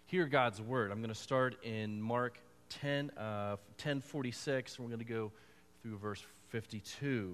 hear God's word. I'm going to start in Mark 10:46, and we're going to go through verse 52.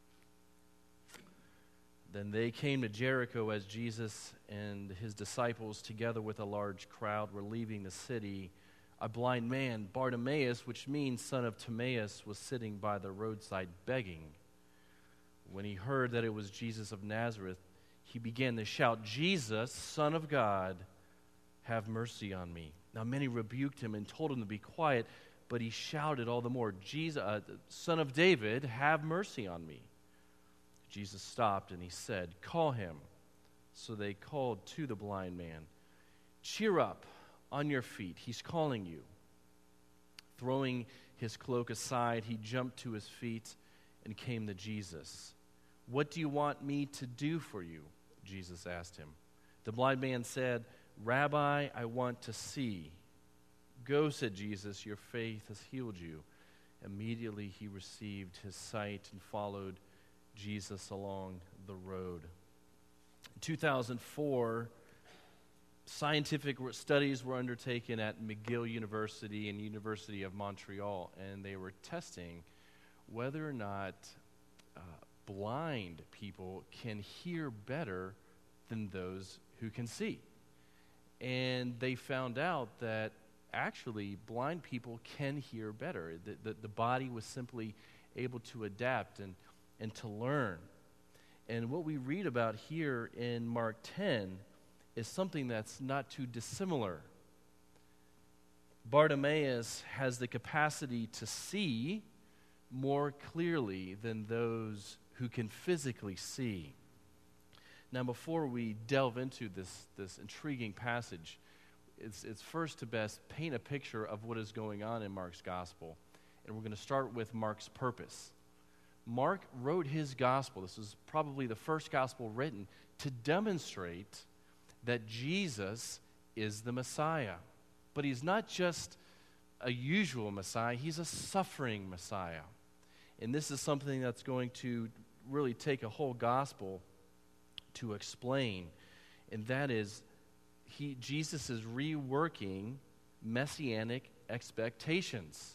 Then they came to Jericho as Jesus and his disciples, together with a large crowd, were leaving the city. A blind man, Bartimaeus, which means son of Timaeus, was sitting by the roadside begging. When he heard that it was Jesus of Nazareth, he began to shout, "Jesus, Son of God, have mercy on me." Now many rebuked him and told him to be quiet, but he shouted all the more, "Jesus, Son of David, have mercy on me." Jesus stopped and he said, "Call him." So they called to the blind man, "Cheer up, on your feet, he's calling you." Throwing his cloak aside, he jumped to his feet and came to Jesus. "What do you want me to do for you?" Jesus asked him. The blind man said, "Rabbi, I want to see." "Go," said Jesus, "your faith has healed you." Immediately he received his sight and followed Jesus along the road. In 2004, scientific studies were undertaken at McGill University and University of Montreal, and they were testing whether or not blind people can hear better than those who can see. And they found out that actually blind people can hear better. The body was simply able to adapt and to learn. And what we read about here in Mark 10 is something that's not too dissimilar. Bartimaeus has the capacity to see more clearly than those who can physically see. Now, before we delve into this intriguing passage, it's first to best paint a picture of what is going on in Mark's gospel. And we're going to start with Mark's purpose. Mark wrote his gospel. This is probably the first gospel written to demonstrate that Jesus is the Messiah. But he's not just a usual Messiah, he's a suffering Messiah. And this is something that's going to really take a whole gospel to explain. And that is, Jesus is reworking messianic expectations.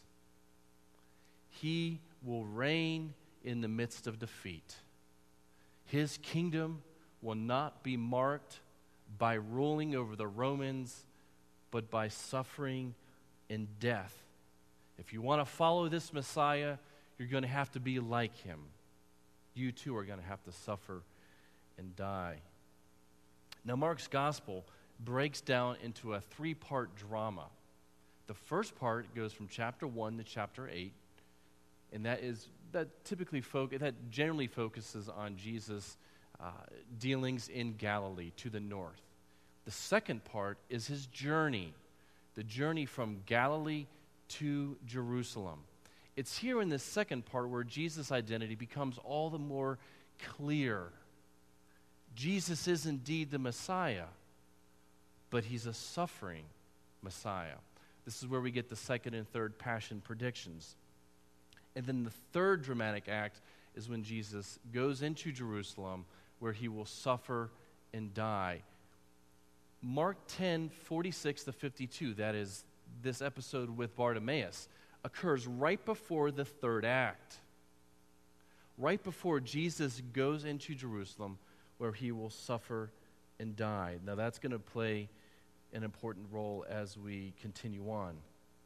He will reign in the midst of defeat. His kingdom will not be marked by ruling over the Romans, but by suffering and death. If you want to follow this Messiah, you're going to have to be like him. You too are going to have to suffer and die. Now, Mark's gospel breaks down into a three-part drama. The first part goes from chapter 1 to chapter 8, and that generally focuses on Jesus' dealings in Galilee to the north. The second part is his journey, the journey from Galilee to Jerusalem. It's here in this second part where Jesus' identity becomes all the more clear. Jesus is indeed the Messiah, but he's a suffering Messiah. This is where we get the second and third passion predictions. And then the third dramatic act is when Jesus goes into Jerusalem, where he will suffer and die. Mark 10:46 to 52, that is this episode with Bartimaeus, occurs right before the third act. Right before Jesus goes into Jerusalem, where he will suffer and die. Now that's going to play an important role as we continue on.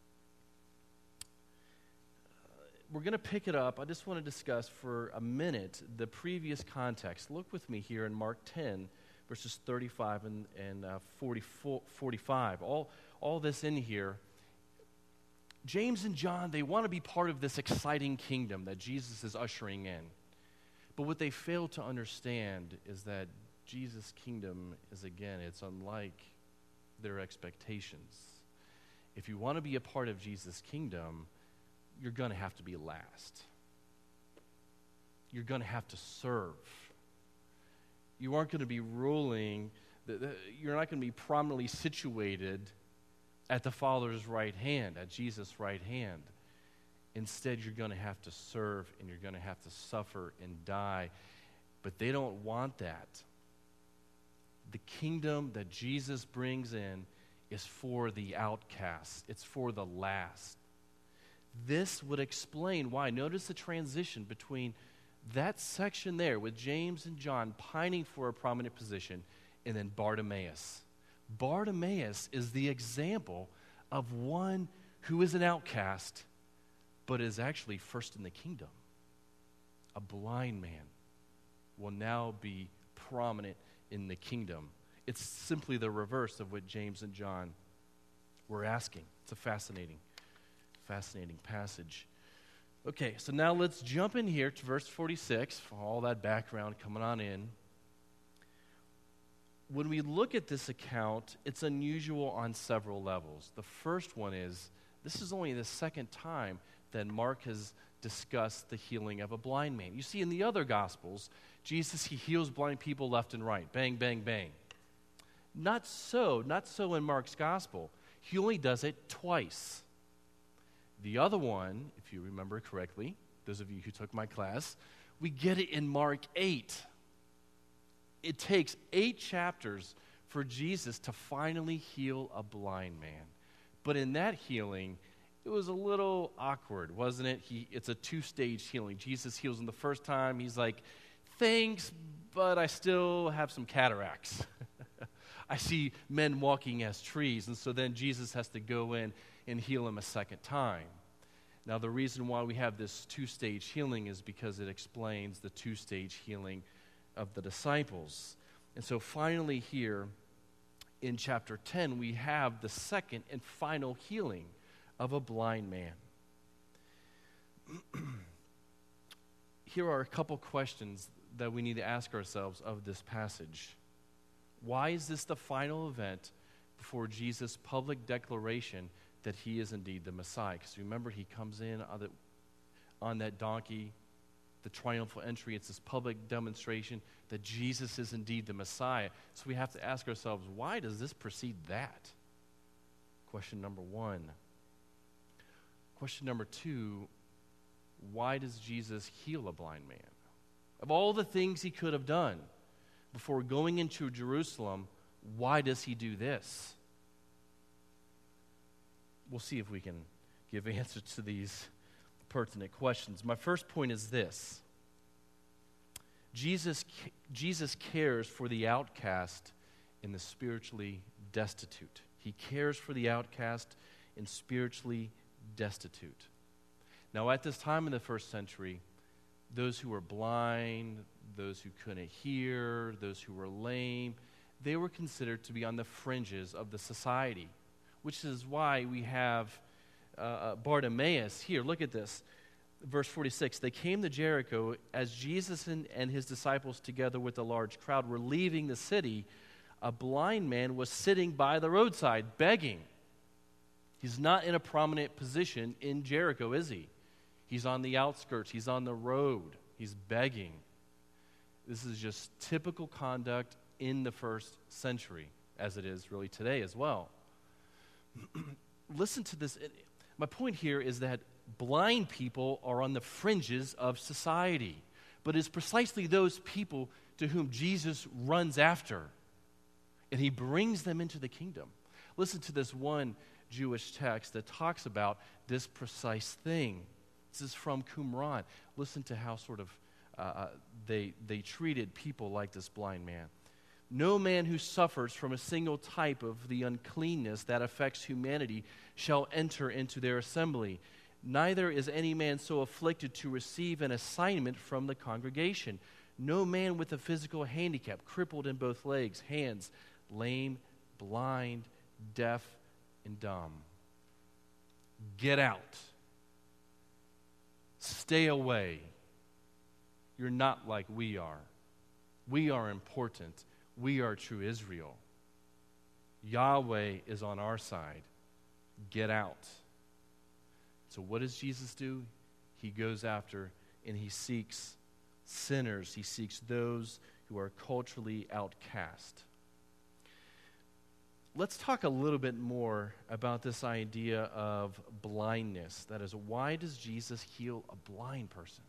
We're going to pick it up. I just want to discuss for a minute the previous context. Look with me here in Mark 10, verses 35 and 45. All this in here. James and John, they want to be part of this exciting kingdom that Jesus is ushering in. But what they fail to understand is that Jesus' kingdom is, again, it's unlike their expectations. If you want to be a part of Jesus' kingdom, you're going to have to be last. You're going to have to serve. You aren't going to be ruling. You're not going to be prominently situated at the Father's right hand, at Jesus' right hand. Instead, you're going to have to serve and you're going to have to suffer and die. But they don't want that. The kingdom that Jesus brings in is for the outcast. It's for the last. This would explain why. Notice the transition between that section there with James and John pining for a prominent position and then Bartimaeus. Bartimaeus is the example of one who is an outcast but is actually first in the kingdom. A blind man will now be prominent in the kingdom. It's simply the reverse of what James and John were asking. It's a fascinating passage. Okay, so now let's jump in here to verse 46, for all that background coming on in. When we look at this account, it's unusual on several levels. The first one is, this is only the second time that Mark has discussed the healing of a blind man. You see, in the other Gospels, Jesus, he heals blind people left and right. Bang, bang, bang. Not so in Mark's Gospel. He only does it twice. The other one, if you remember correctly, those of you who took my class, we get it in Mark 8. It takes 8 chapters for Jesus to finally heal a blind man. But in that healing, it was a little awkward, wasn't it? It's a 2-stage healing. Jesus heals him the first time. He's like, thanks, but I still have some cataracts. I see men walking as trees. And so then Jesus has to go in and heal him a second time. Now, the reason why we have this 2-stage healing is because it explains the 2-stage healing of the disciples. And so finally here in chapter 10, we have the second and final healing of a blind man. Here are a couple questions that we need to ask ourselves of this passage. Why is this the final event before Jesus' public declaration that he is indeed the Messiah? Because remember, he comes in on that donkey, the triumphal entry. It's this public demonstration that Jesus is indeed the Messiah. So we have to ask ourselves, why does this precede that? Question number 1. Question number 2, why does Jesus heal a blind man? Of all the things he could have done before going into Jerusalem, why does he do this? We'll see if we can give answers to these pertinent questions. My first point is this. Jesus cares for the outcast and the spiritually destitute. He cares for the outcast and spiritually destitute. Now, at this time in the first century, those who were blind, those who couldn't hear, those who were lame, they were considered to be on the fringes of the society, which is why we have Bartimaeus here. Look at this. Verse 46, they came to Jericho as Jesus and his disciples together with a large crowd were leaving the city. A blind man was sitting by the roadside begging. He's not in a prominent position in Jericho, is he? He's on the outskirts. He's on the road. He's begging. This is just typical conduct in the first century, as it is really today as well. Listen to this. My point here is that blind people are on the fringes of society, but it's precisely those people to whom Jesus runs after, and he brings them into the kingdom. Listen to this one Jewish text that talks about this precise thing. This is from Qumran. Listen to how sort of they treated people like this blind man. No man who suffers from a single type of the uncleanness that affects humanity shall enter into their assembly. Neither is any man so afflicted to receive an assignment from the congregation. No man with a physical handicap, crippled in both legs, hands, lame, blind, deaf, and dumb. Get out. Stay away. You're not like we are. We are important. We are true Israel. Yahweh is on our side. Get out. So what does Jesus do? He goes after and he seeks sinners. He seeks those who are culturally outcast. Let's talk a little bit more about this idea of blindness. That is, why does Jesus heal a blind person?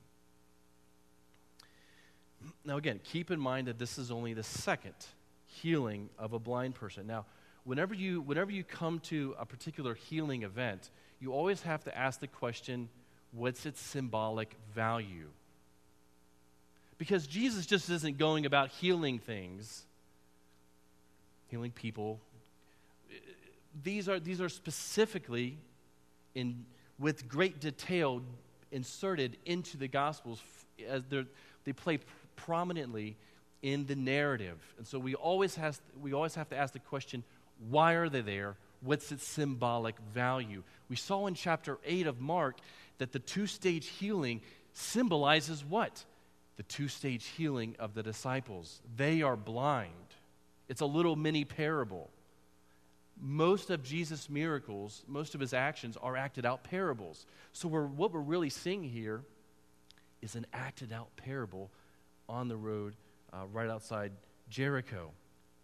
Now again, keep in mind that this is only the second healing of a blind person. Now, whenever you come to a particular healing event, you always have to ask the question, what's its symbolic value? Because Jesus just isn't going about healing things, healing people. These are specifically with great detail inserted into the Gospels as they play prominently in the narrative. And so we always have to ask the question, why are they there? What's its symbolic value? We saw in chapter 8 of Mark that the two-stage healing symbolizes what? The two-stage healing of the disciples. They are blind. It's a little mini parable. Most of Jesus' miracles, most of his actions are acted out parables. So what we're really seeing here is an acted out parable on the road right outside Jericho.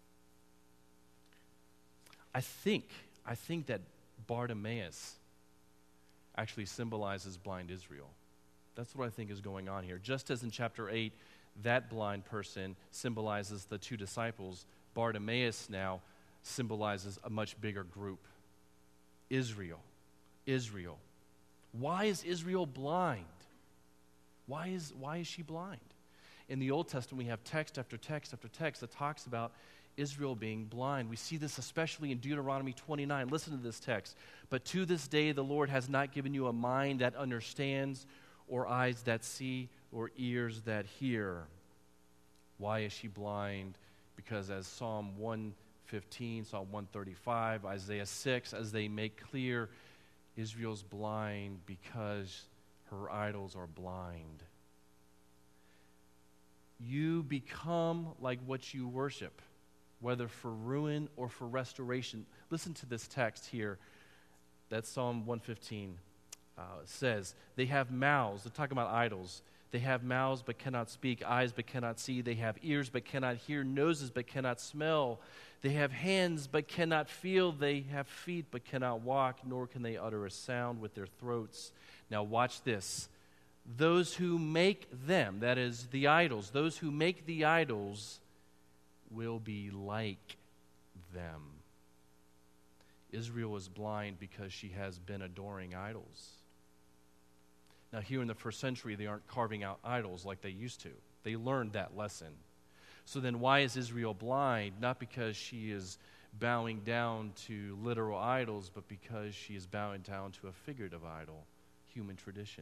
I think that Bartimaeus actually symbolizes blind Israel. That's what I think is going on here. Just as in chapter 8, that blind person symbolizes the two disciples, Bartimaeus now symbolizes a much bigger group. Israel. Why is Israel blind? Why is she blind? In the Old Testament, we have text after text after text that talks about Israel being blind. We see this especially in Deuteronomy 29. Listen to this text. But to this day the Lord has not given you a mind that understands, or eyes that see, or ears that hear. Why is she blind? Because as Psalm 115, Psalm 135, Isaiah 6, as they make clear, Israel's blind because her idols are blind. You become like what you worship, whether for ruin or for restoration. Listen to this text here that Psalm 115 says. They have mouths. They're talking about idols. They have mouths but cannot speak, eyes but cannot see. They have ears but cannot hear, noses but cannot smell. They have hands but cannot feel. They have feet but cannot walk, nor can they utter a sound with their throats. Now watch this. Those who make them, that is the idols, those who make the idols will be like them. Israel is blind because she has been adoring idols. Now, here in the first century, they aren't carving out idols like they used to. They learned that lesson. So then why is Israel blind? Not because she is bowing down to literal idols, but because she is bowing down to a figurative idol, human tradition.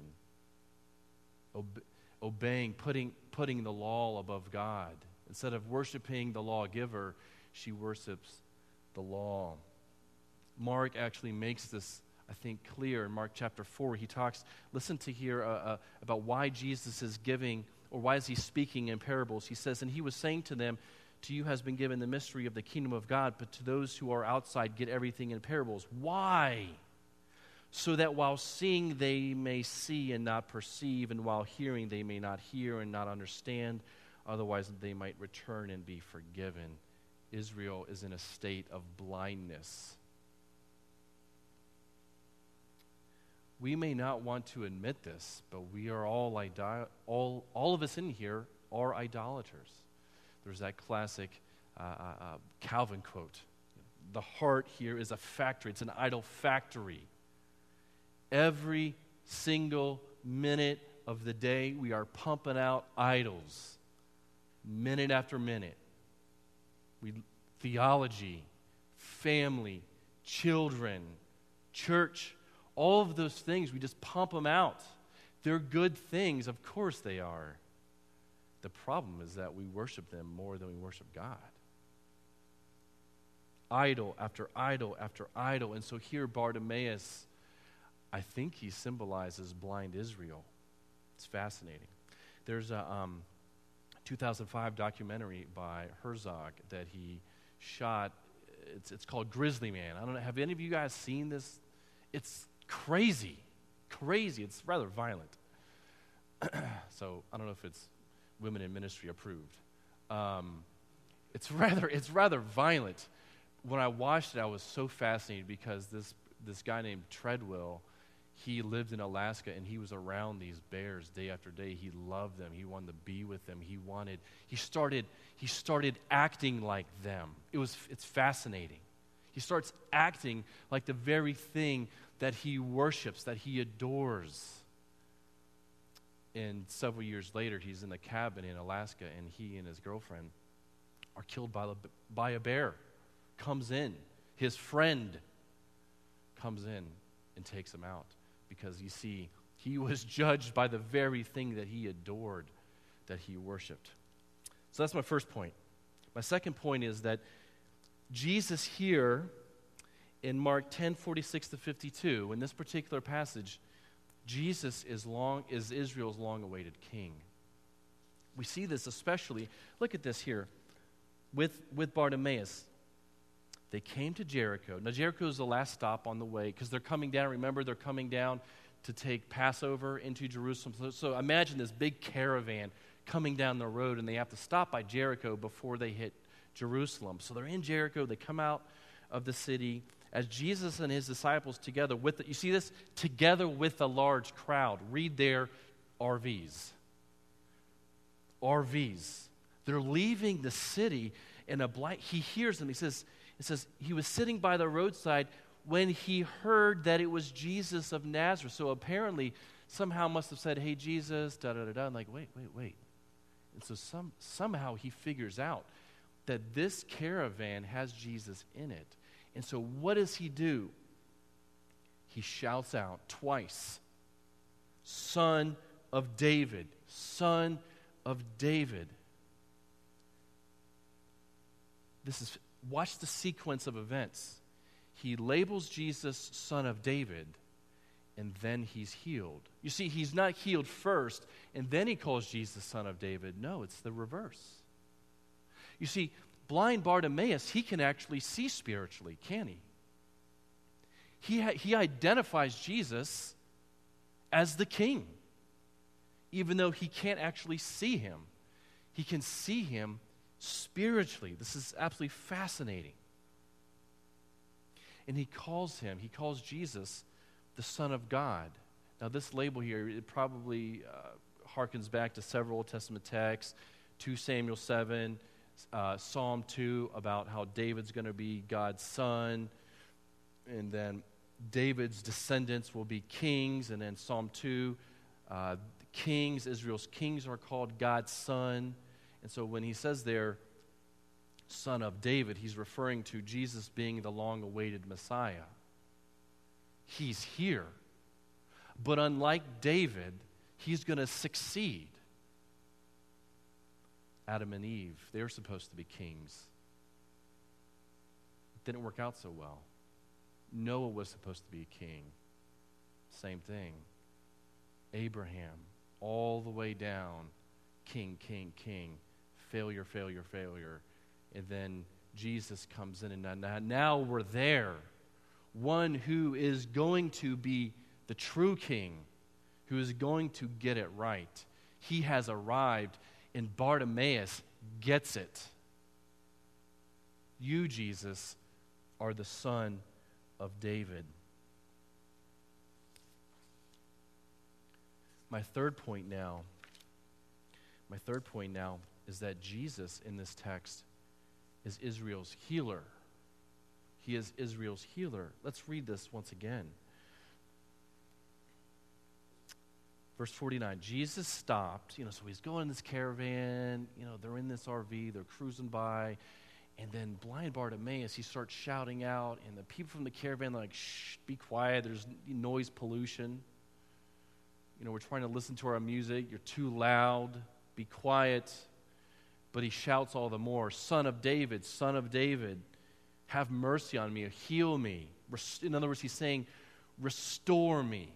Obeying, putting the law above God. Instead of worshiping the lawgiver, she worships the law. Mark actually makes this, I think, clear in Mark chapter 4. He talks, listen to here about why Jesus is giving, or why is he speaking in parables. He says, and he was saying to them, to you has been given the mystery of the kingdom of God, but to those who are outside, get everything in parables. Why? So that while seeing they may see and not perceive, and while hearing they may not hear and not understand, otherwise they might return and be forgiven. Israel is in a state of blindness. We may not want to admit this, but we are all of us in here are idolaters. There's that classic Calvin quote. The heart here is a factory. It's an idol factory. Every single minute of the day, we are pumping out idols, minute after minute. Theology, family, children, church, all of those things, we just pump them out. They're good things, of course they are. The problem is that we worship them more than we worship God. Idol after idol after idol. And so here Bartimaeus, I think he symbolizes blind Israel. It's fascinating. There's a 2005 documentary by Herzog that he shot. It's called Grizzly Man. I don't know. Have any of you guys seen this? It's crazy. It's rather violent. So I don't know if it's women in ministry approved. It's rather violent. When I watched it, I was so fascinated because this guy named Treadwell, he lived in Alaska and he was around these bears day after day. He loved them. He wanted to be with them. He started acting like them. It's fascinating. He starts acting like the very thing that he worships, that he adores. And several years later, he's in a cabin in Alaska, and he and his girlfriend are killed by a bear. Comes in. His friend comes in and takes him out. Because, you see, he was judged by the very thing that he adored, that he worshiped. So that's my first point. My second point is that Jesus here in Mark 10:46-52, in this particular passage, Jesus is Israel's long-awaited king. We see this especially, look at this here, with Bartimaeus. They came to Jericho. Now, Jericho is the last stop on the way because they're coming down. Remember, they're coming down to take Passover into Jerusalem. So imagine this big caravan coming down the road, and they have to stop by Jericho before they hit Jerusalem. So they're in Jericho. They come out of the city as Jesus and his disciples together with, you see this? Together with a large crowd. Read their RVs. RVs. They're leaving the city in a blind. He hears them. It says, he was sitting by the roadside when he heard that it was Jesus of Nazareth. So apparently, somehow must have said, hey, Jesus, da-da-da-da. I'm like, wait. And so somehow he figures out that this caravan has Jesus in it. And so what does he do? He shouts out twice, Son of David, Son of David. Watch the sequence of events. He labels Jesus Son of David, and then he's healed. You see, he's not healed first, and then he calls Jesus Son of David. No, it's the reverse. You see, blind Bartimaeus, he can actually see spiritually, can he? He identifies Jesus as the king, even though he can't actually see him. He can see him spiritually. This is absolutely fascinating. And he calls Jesus the Son of God. Now this label here, it probably harkens back to several Old Testament texts, 2 Samuel 7, Psalm 2 about how David's going to be God's son, and then David's descendants will be kings, and then Psalm 2, kings, Israel's kings are called God's son. And so when he says there, Son of David, he's referring to Jesus being the long-awaited Messiah. He's here. But unlike David, he's going to succeed. Adam and Eve, they were supposed to be kings. It didn't work out so well. Noah was supposed to be a king. Same thing. Abraham, all the way down, king. Failure. And then Jesus comes in, and now we're there. One who is going to be the true king, who is going to get it right. He has arrived, and Bartimaeus gets it. You, Jesus, are the Son of David. My third point now is that Jesus in this text is Israel's healer. He is Israel's healer. Let's read this once again. Verse 49, Jesus stopped, so he's going in this caravan, they're in this RV, they're cruising by, and then blind Bartimaeus, he starts shouting out, and the people from the caravan are like, shh, be quiet, there's noise pollution. We're trying to listen to our music, you're too loud, be quiet. But he shouts all the more, Son of David, have mercy on me, heal me. In other words, he's saying, restore me.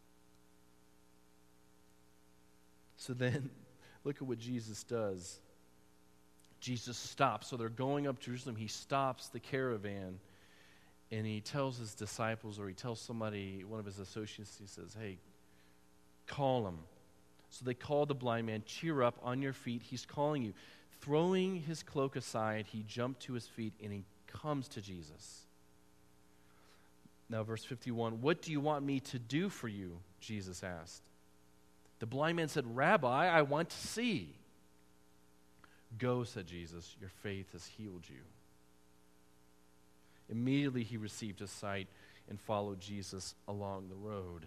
So then, look at what Jesus does. Jesus stops. So they're going up Jerusalem. He stops the caravan, and he tells his disciples, or he tells somebody, one of his associates, he says, hey, call him. So they called the blind man, cheer up, on your feet, he's calling you. Throwing his cloak aside, he jumped to his feet, and he comes to Jesus. Now, verse 51, what do you want me to do for you? Jesus asked. The blind man said, Rabbi, I want to see. Go, said Jesus, your faith has healed you. Immediately he received his sight and followed Jesus along the road.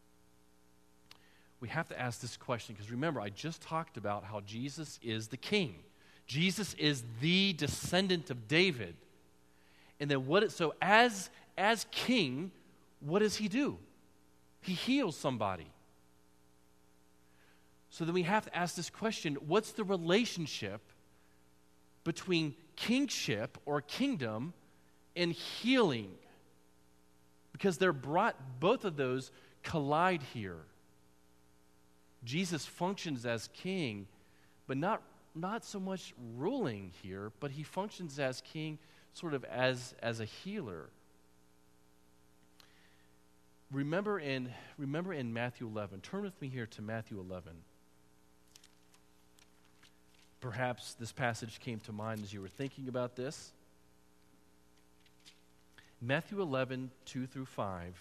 We have to ask this question because remember, I just talked about how Jesus is the king. Jesus is the descendant of David. And then as king, what does he do? He heals somebody. So then we have to ask this question, what's the relationship between kingship or kingdom and healing? Because both of those collide here. Jesus functions as king, but not so much ruling here, but he functions as king sort of as a healer. Remember in Matthew 11. Turn with me here to Matthew 11. Perhaps this passage came to mind as you were thinking about this. Matthew 11, 2 through 5.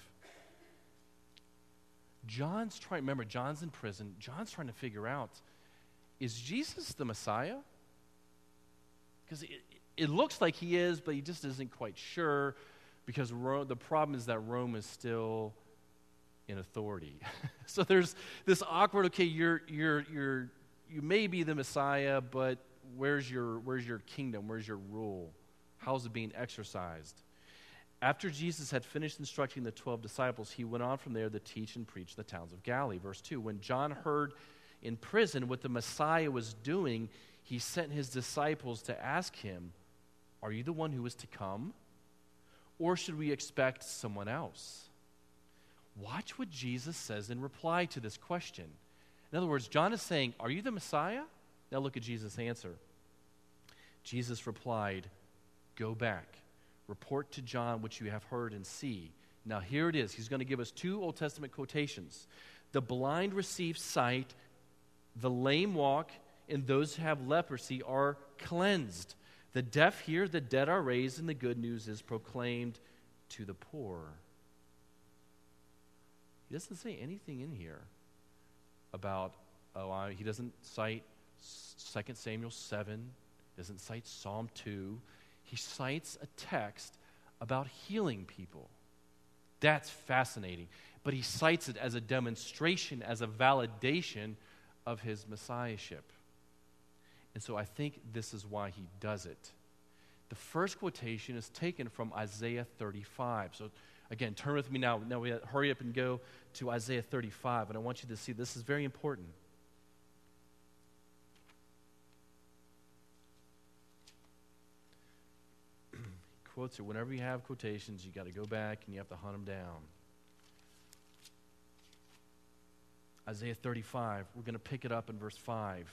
John's in prison. John's trying to figure out, is Jesus the Messiah? Because it looks like he is, but he just isn't quite sure because the problem is that Rome is still in authority. So there's this awkward, okay, you may be the Messiah, but where's your kingdom? Where's your rule? How's it being exercised? After Jesus had finished instructing the 12 disciples, he went on from there to teach and preach the towns of Galilee. Verse 2, when John heard in prison what the Messiah was doing, he sent his disciples to ask him, "Are you the one who is to come? Or should we expect someone else?" Watch what Jesus says in reply to this question. In other words, John is saying, "Are you the Messiah?" Now look at Jesus' answer. Jesus replied, "Go back. Report to John what you have heard and see." Now here it is. He's going to give us two Old Testament quotations. The blind receive sight, the lame walk, and those who have leprosy are cleansed. The deaf hear, the dead are raised, and the good news is proclaimed to the poor. He doesn't say anything in here about, he doesn't cite 2 Samuel 7, doesn't cite Psalm 2. He cites a text about healing people. That's fascinating. But he cites it as a demonstration, as a validation of his messiahship. And so I think this is why he does it. The first quotation is taken from Isaiah 35. So again, turn with me now. Now we hurry up and go to Isaiah 35. And I want you to see this is very important. Quotes it. Whenever you have quotations, you got to go back and you have to hunt them down. Isaiah 35, we're going to pick it up in verse 5.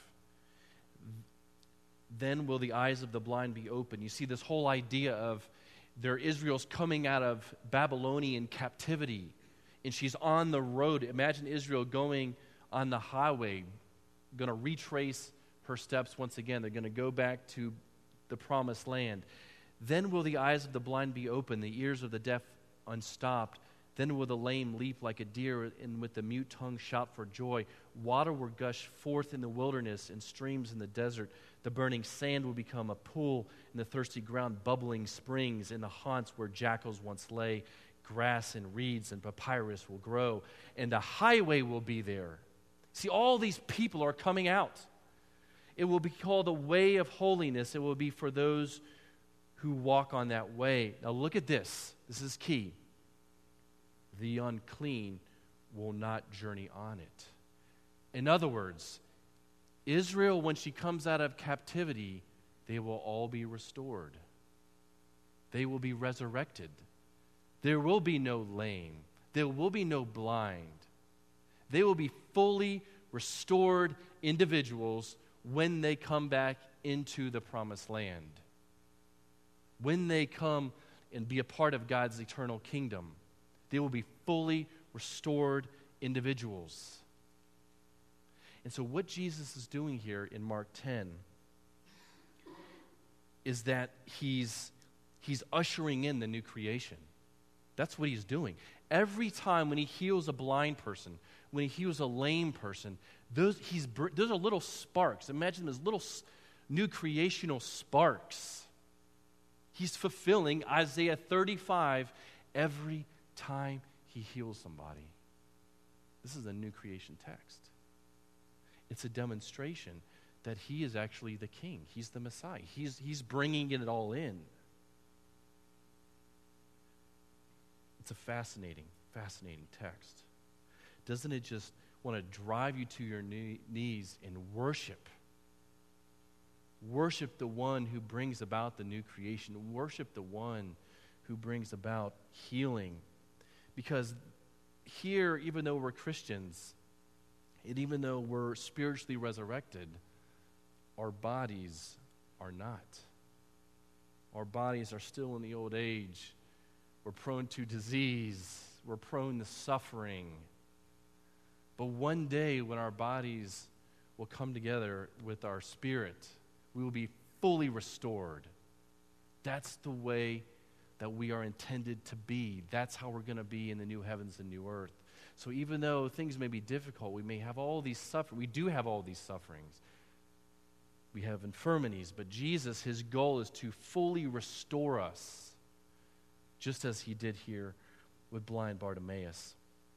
Then will the eyes of the blind be open. You see this whole idea of Israel's coming out of Babylonian captivity, and she's on the road. Imagine Israel going on the highway, going to retrace her steps once again. They're going to go back to the promised land. Then will the eyes of the blind be open, the ears of the deaf unstopped. Then will the lame leap like a deer, and with the mute tongue shout for joy. Water will gush forth in the wilderness, and streams in the desert. The burning sand will become a pool, and the thirsty ground bubbling springs. In the haunts where jackals once lay, grass and reeds and papyrus will grow, and a highway will be there. See, all these people are coming out. It will be called a way of holiness. It will be for those who walk on that way. Now look at this. This is key. The unclean will not journey on it. In other words, Israel, when she comes out of captivity, they will all be restored. They will be resurrected. There will be no lame. There will be no blind. They will be fully restored individuals when they come back into the promised land. When they come and be a part of God's eternal kingdom, they will be fully restored individuals. And so what Jesus is doing here in Mark 10 is that he's ushering in the new creation. That's what he's doing. Every time when he heals a blind person, when he heals a lame person, those are little sparks. Imagine them as little new creational sparks. He's fulfilling Isaiah 35 every time he heals somebody. This is a new creation text. It's a demonstration that he is actually the king. He's the Messiah. He's bringing it all in. It's a fascinating text. Doesn't it just want to drive you to your knees in worship? Worship the one who brings about the new creation. Worship the one who brings about healing. Because here, even though we're Christians, and even though we're spiritually resurrected, our bodies are not. Our bodies are still in the old age. We're prone to disease. We're prone to suffering. But one day when our bodies will come together with our spirit, we will be fully restored. That's the way that we are intended to be. That's how we're going to be in the new heavens and new earth. So even though things may be difficult, we may have all these sufferings. We do have all these sufferings. We have infirmities, but Jesus, his goal is to fully restore us, just as he did here with blind Bartimaeus.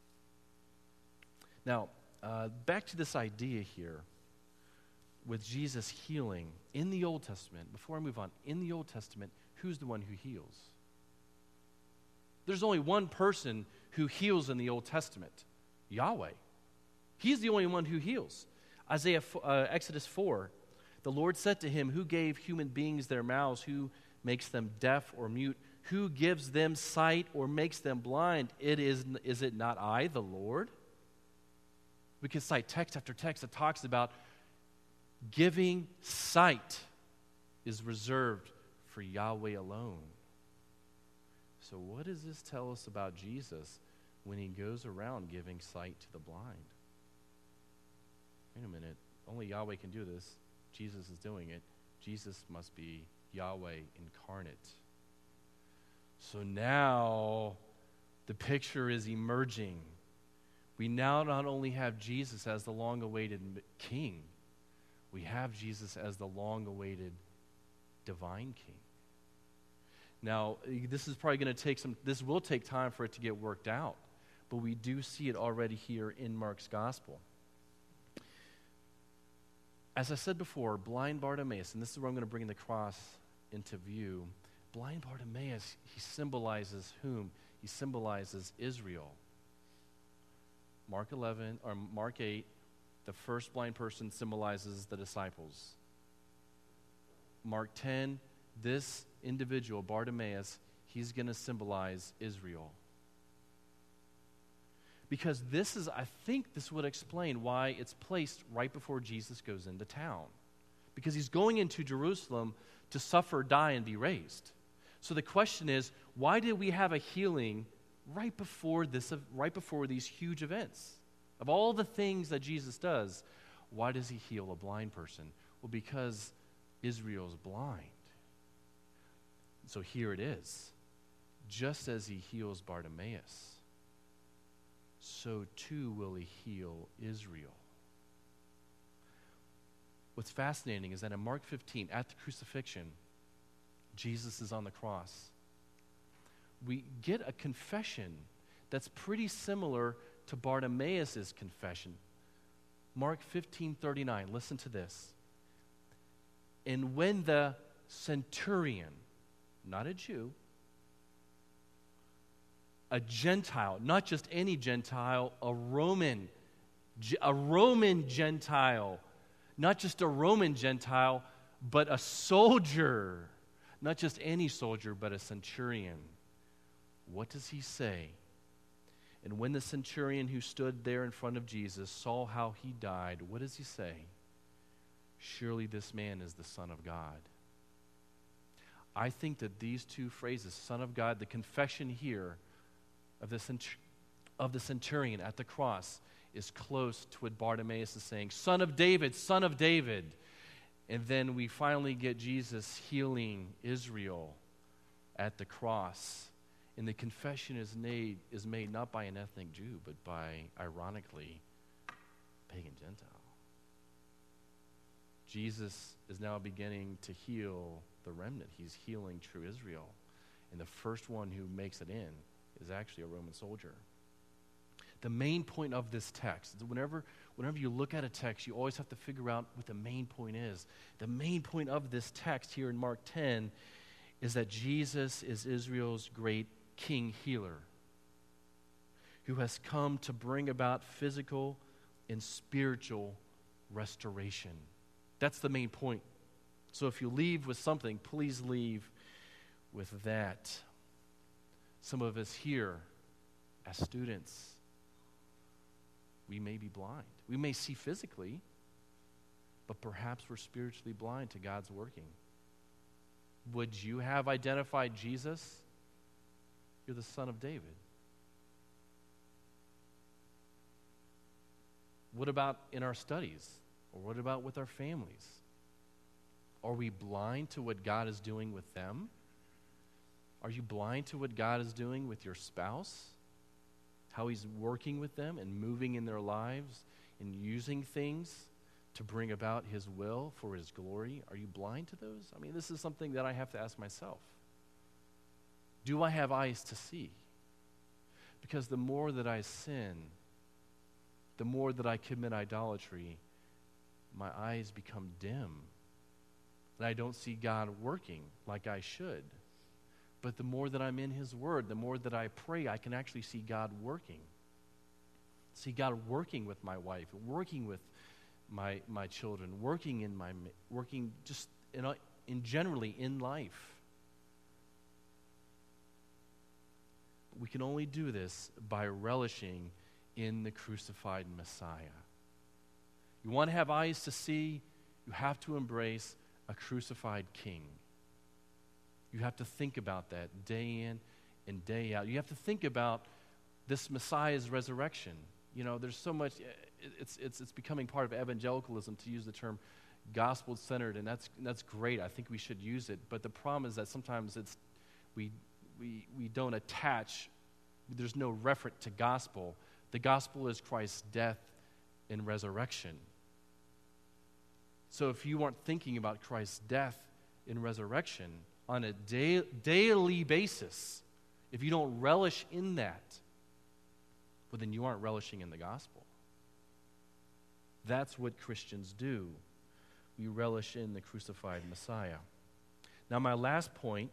Now, back to this idea here with Jesus healing in the Old Testament. Before I move on, in the Old Testament, who's the one who heals? There's only one person who heals in the Old Testament, Yahweh. He's the only one who heals. Exodus 4, the Lord said to him, "Who gave human beings their mouths? Who makes them deaf or mute? Who gives them sight or makes them blind? Is it not I, the Lord?" We can cite text after text that talks about giving sight is reserved for Yahweh alone. So what does this tell us about Jesus when he goes around giving sight to the blind? Wait a minute. Only Yahweh can do this. Jesus is doing it. Jesus must be Yahweh incarnate. So now the picture is emerging. We now not only have Jesus as the long-awaited king, we have Jesus as the long-awaited divine king. Now, this is probably going to this will take time for it to get worked out, but we do see it already here in Mark's gospel. As I said before, blind Bartimaeus, and this is where I'm going to bring the cross into view. Blind Bartimaeus, he symbolizes whom? He symbolizes Israel. Mark 8, the first blind person symbolizes the disciples. Mark 10, this individual, Bartimaeus, he's going to symbolize Israel. Because I think this would explain why it's placed right before Jesus goes into town. Because he's going into Jerusalem to suffer, die, and be raised. So the question is, why did we have a healing right before these huge events? Of all the things that Jesus does, why does he heal a blind person? Well, because Israel's blind. So here it is. Just as he heals Bartimaeus, so too will he heal Israel. What's fascinating is that in Mark 15, at the crucifixion, Jesus is on the cross. We get a confession that's pretty similar to Bartimaeus' confession. Mark 15:39, listen to this. And when the centurion, not a Jew, a Gentile, not just any Gentile, a Roman Gentile, not just a Roman Gentile, but a soldier, not just any soldier, but a centurion. What does he say? And when the centurion who stood there in front of Jesus saw how he died, what does he say? Surely this man is the Son of God. I think that these two phrases, Son of God, the confession here of the centurion at the cross, is close to what Bartimaeus is saying, Son of David, Son of David. And then we finally get Jesus healing Israel at the cross. And the confession is made not by an ethnic Jew, but by, ironically, pagan Gentile. Jesus is now beginning to heal the remnant. He's healing true Israel. And the first one who makes it in is actually a Roman soldier. The main point of this text, whenever you look at a text, you always have to figure out what the main point is. The main point of this text here in Mark 10 is that Jesus is Israel's great king healer who has come to bring about physical and spiritual restoration. That's the main point. So if you leave with something, please leave with that. Some of us here, as students, we may be blind. We may see physically, but perhaps we're spiritually blind to God's working. Would you have identified Jesus? You're the son of David. What about in our studies? Or what about with our families? Are we blind to what God is doing with them? Are you blind to what God is doing with your spouse? How he's working with them and moving in their lives and using things to bring about his will for his glory? Are you blind to those? I mean, this is something that I have to ask myself. Do I have eyes to see? Because the more that I sin, the more that I commit idolatry, my eyes become dim. And I don't see God working like I should. But the more that I'm in his word, the more that I pray, I can actually see God working. See God working with my wife, working with my children, working just in generally in life. We can only do this by relishing in the crucified Messiah. You want to have eyes to see, you have to embrace a crucified king. You have to think about that day in and day out. You have to think about this Messiah's resurrection. You know, there's so much, it's becoming part of evangelicalism to use the term gospel-centered, and that's great. I think we should use it. But the problem is that sometimes we don't attach, there's no referent to gospel. The gospel is Christ's death and resurrection. So if you aren't thinking about Christ's death and resurrection on a daily basis, if you don't relish in that, well, then you aren't relishing in the gospel. That's what Christians do. We relish in the crucified Messiah. Now, my last point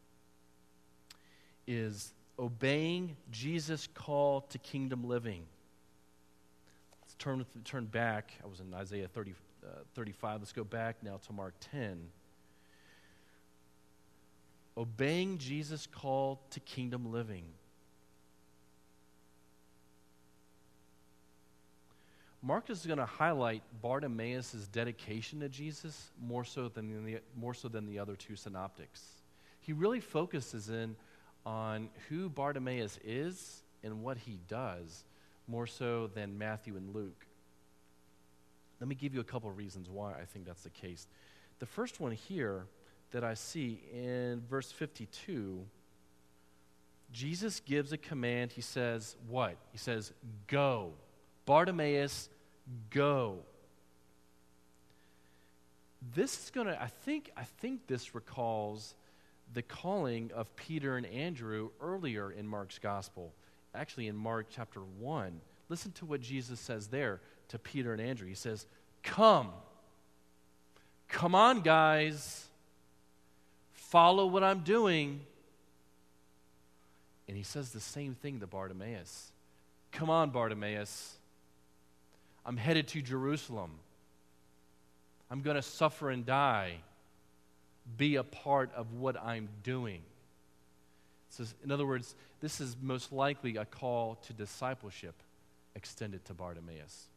is obeying Jesus' call to kingdom living. Let's turn back. I was in Isaiah 35. Let's go back now to Mark 10. Obeying Jesus' call to kingdom living. Mark is going to highlight Bartimaeus' dedication to Jesus more so than the other two synoptics. He really focuses in on who Bartimaeus is and what he does more so than Matthew and Luke. Let me give you a couple of reasons why I think that's the case. The first one here that I see in verse 52, Jesus gives a command. He says, what? He says, go. Bartimaeus, go. This is going to, I think this recalls the calling of Peter and Andrew earlier in Mark's gospel. Actually, in Mark chapter 1. Listen to what Jesus says there to Peter and Andrew. He says, come. Come on, guys. Follow what I'm doing. And he says the same thing to Bartimaeus. Come on, Bartimaeus. I'm headed to Jerusalem. I'm going to suffer and die. Be a part of what I'm doing. So, in other words, this is most likely a call to discipleship extended to Bartimaeus.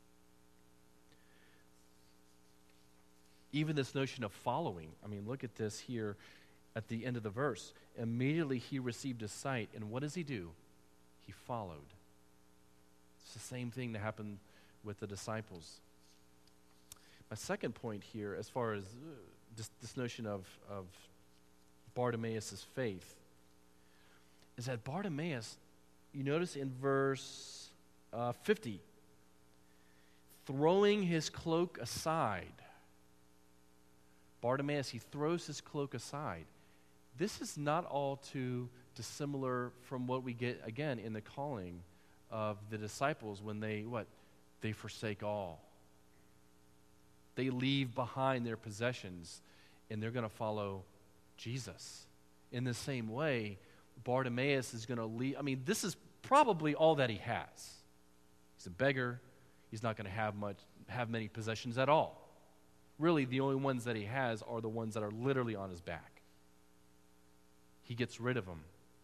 Even this notion of following. I mean, look at this here at the end of the verse. Immediately he received his sight, and what does he do? He followed. It's the same thing that happened with the disciples. My second point here, as far as this notion of Bartimaeus' faith, is that Bartimaeus, you notice in verse 50, throwing his cloak aside, Bartimaeus, he throws his cloak aside. This is not all too dissimilar from what we get, again, in the calling of the disciples when they, what? They forsake all. They leave behind their possessions, and they're going to follow Jesus. In the same way, Bartimaeus is going to leave. I mean, this is probably all that he has. He's a beggar. He's not going to have many possessions at all. Really, the only ones that he has are the ones that are literally on his back. He gets rid of them.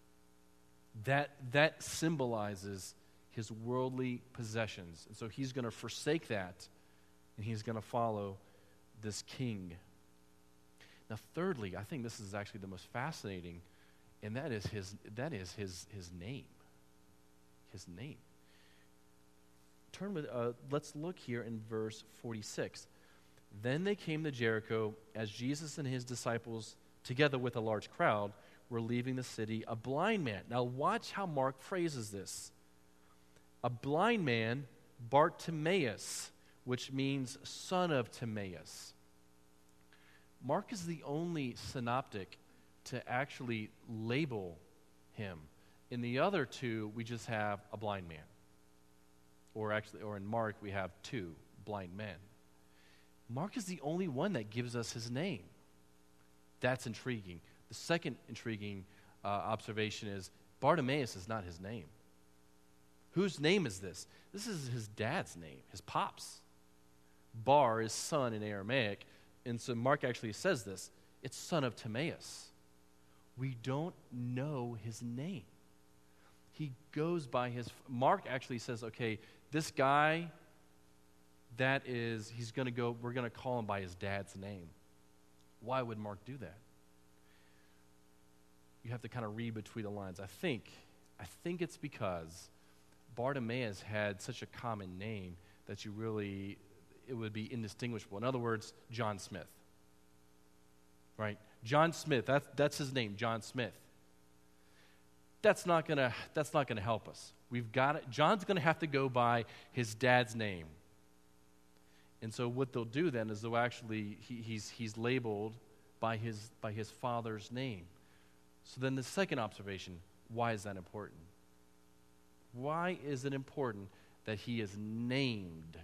That symbolizes his worldly possessions. And so he's going to forsake that, and he's going to follow this king. Now, thirdly, I think this is actually the most fascinating, and that is his name. His name. Let's look here in verse 46. Then they came to Jericho as Jesus and his disciples, together with a large crowd, were leaving the city. A blind man. Now watch how Mark phrases this. A blind man, Bartimaeus, which means son of Timaeus. Mark is the only synoptic to actually label him. In the other two, we just have a blind man. Or in Mark, we have two blind men. Mark is the only one that gives us his name. That's intriguing. The second intriguing observation is Bartimaeus is not his name. Whose name is this? This is his dad's name, his pop's. Bar is son in Aramaic, and so Mark actually says this. It's son of Timaeus. We don't know his name. He goes by Mark actually says, okay, this guy, we're going to call him by his dad's name. Why would Mark do that? You have to kind of read between the lines. I think it's because Bartimaeus had such a common name that it would be indistinguishable. In other words, John Smith. Right? John Smith, that's his name, John Smith. That's not gonna help us. We've got it. John's gonna have to go by his dad's name. And so what they'll do then is they'll actually he's labeled by his father's name. So then the second observation, why is that important? Why is it important that he is named?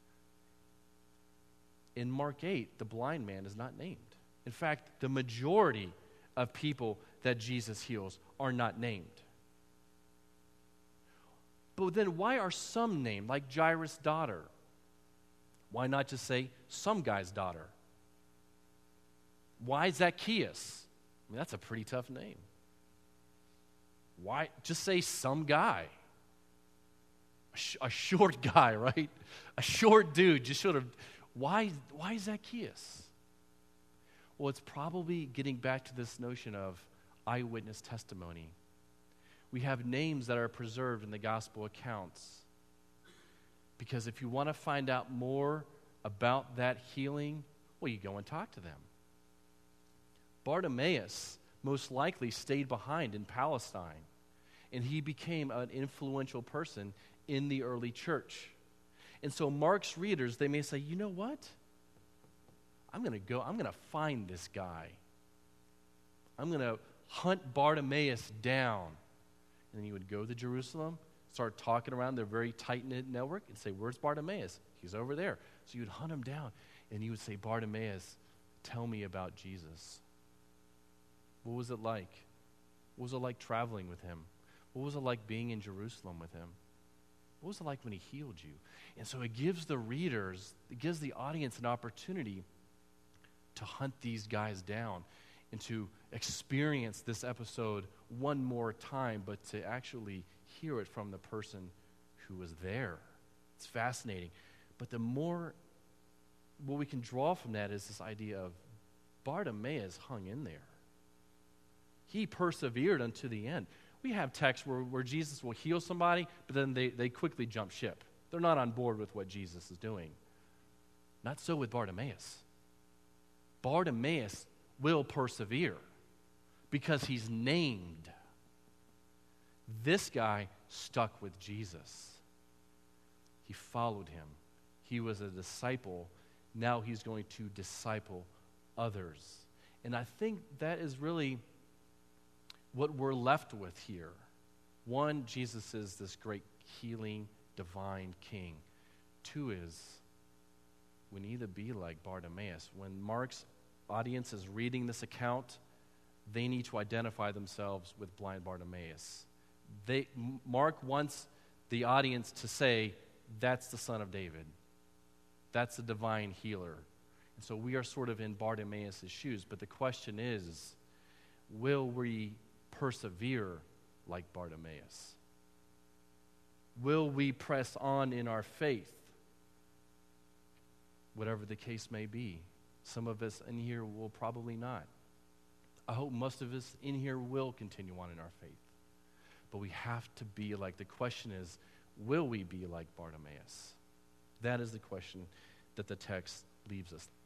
In Mark 8, the blind man is not named. In fact, the majority of people that Jesus heals are not named. But then why are some named, like Jairus' daughter? Why not just say some guy's daughter? Why Zacchaeus? I mean, that's a pretty tough name. Why just say some guy? A short guy, right? A short dude, just sort of. Why Zacchaeus? Well, it's probably getting back to this notion of eyewitness testimony. We have names that are preserved in the gospel accounts. Because if you want to find out more about that healing, well, you go and talk to them. Bartimaeus most likely stayed behind in Palestine, and he became an influential person in the early church. And so Mark's readers, they may say, you know what? I'm going to find this guy. I'm going to hunt Bartimaeus down. And then he would go to Jerusalem, start talking around their very tight-knit network and say, where's Bartimaeus? He's over there. So you would hunt him down, and you would say, Bartimaeus, tell me about Jesus. What was it like? What was it like traveling with him? What was it like being in Jerusalem with him? What was it like when he healed you? And so it gives the readers, it gives the audience an opportunity to hunt these guys down and to experience this episode one more time, but to actually hear it from the person who was there. It's fascinating. But what we can draw from that is this idea of Bartimaeus hung in there. He persevered unto the end. We have texts where Jesus will heal somebody, but then they quickly jump ship. They're not on board with what Jesus is doing. Not so with Bartimaeus. Bartimaeus will persevere because he's named. This guy stuck with Jesus. He followed him. He was a disciple. Now he's going to disciple others. And I think that is really what we're left with here. One, Jesus is this great healing, divine king. Two is, we need to be like Bartimaeus. When Mark's audience is reading this account, they need to identify themselves with blind Bartimaeus. Mark wants the audience to say, that's the Son of David. That's the divine healer. And so we are sort of in Bartimaeus' shoes. But the question is, will we persevere like Bartimaeus? Will we press on in our faith? Whatever the case may be. Some of us in here will probably not. I hope most of us in here will continue on in our faith. But we have to be like, the question is, will we be like Bartimaeus? That is the question that the text leaves us